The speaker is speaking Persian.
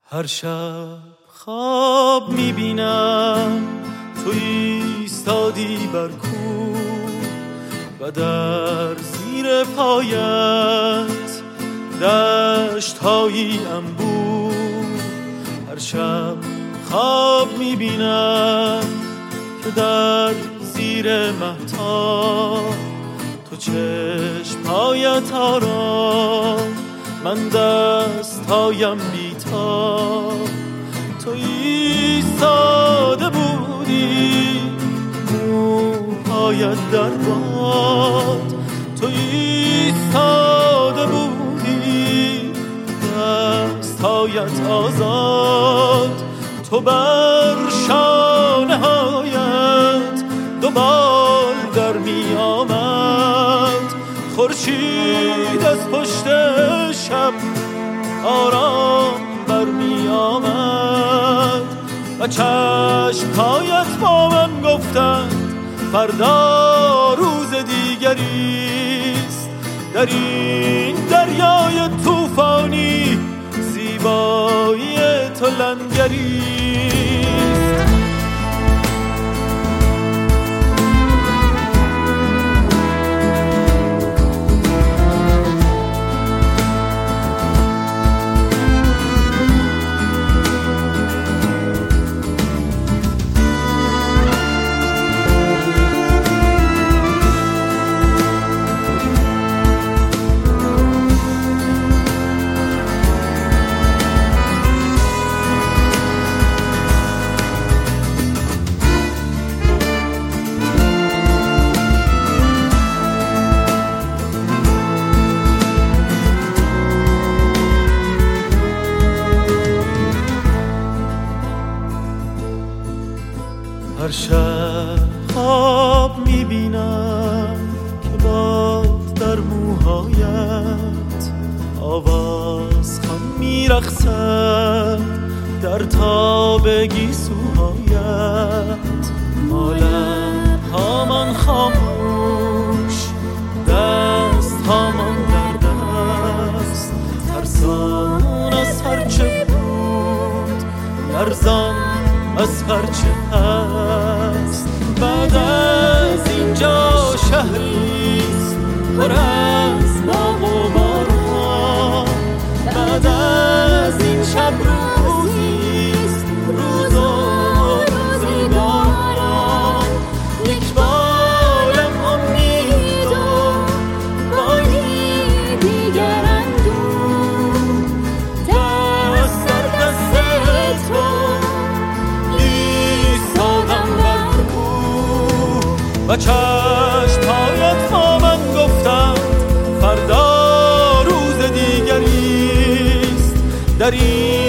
هر شب خواب میبینم تو ایستادی بر کوه و در زیر پایت دشت‌هایی انبوه. هر شب خواب میبینم که در زیر مهتاب تو چشم‌هایت آرام، من دست‌هایم بی‌تاب. تو ایستاده بودی موهایت در باد، تو ایستاده بودی دست‌هایت آزاد. تو بر شانه‌هایت دو بال در می آمد، خورشید از پشت شب آرام بر می آمد و چشم‌هایت با من گفتند فردا روز دیگریست. در این دریای طوفانی زیبایی تو لنگریست. هر شب خواب میبینم که باد در موهایت آواز خوان میرقصد در تاب گیسوهایت. عالم هامان خاموش، دست هامان در دست، ترسان از هرچه بود، لرزان از هرچه هست. بعد از اینجا شهریست پر از باغ و باران، بعد از این شب روزیست روز و روزگاران. یک بالم امید و بالی دیگر اندوه، دست در دست تو و چشم‌هایت با من گفتند فردا روز دیگریست. در این